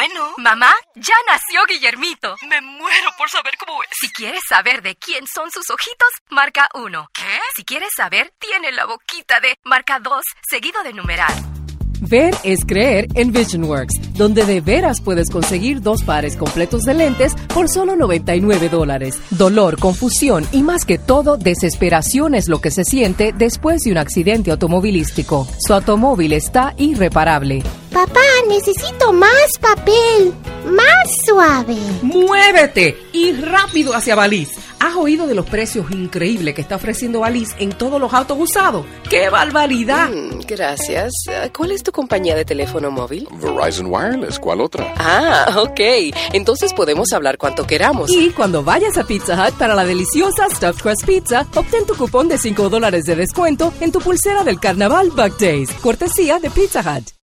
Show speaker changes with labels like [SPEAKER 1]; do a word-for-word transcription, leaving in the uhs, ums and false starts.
[SPEAKER 1] bueno.
[SPEAKER 2] Mamá, ya nació Guillermito.
[SPEAKER 1] Me muero por saber cómo es.
[SPEAKER 2] Si quieres saber de quién son sus ojitos, marca uno.
[SPEAKER 1] ¿Qué?
[SPEAKER 2] Si quieres saber, tiene la boquita de marca dos, seguido de numeral.
[SPEAKER 3] Ver es creer en VisionWorks, donde de veras puedes conseguir dos pares completos de lentes por solo noventa y nueve dólares. Dolor, confusión y más que todo, desesperación es lo que se siente después de un accidente automovilístico. Su automóvil está irreparable.
[SPEAKER 4] Papá, necesito más papel, más suave.
[SPEAKER 5] ¡Muévete! Y rápido hacia Baliz. ¿Has oído de los precios increíbles que está ofreciendo Baliz en todos los autos usados? ¡Qué barbaridad!
[SPEAKER 6] Mm, gracias. ¿Cuál es tu compañía de teléfono móvil?
[SPEAKER 7] Verizon Wireless, ¿cuál otra?
[SPEAKER 6] Ah, ok. Entonces podemos hablar cuanto queramos.
[SPEAKER 3] Y cuando vayas a Pizza Hut para la deliciosa Stuffed Crust Pizza, obtén tu cupón de cinco dólares de descuento en tu pulsera del Carnaval Bug Days, cortesía de Pizza Hut.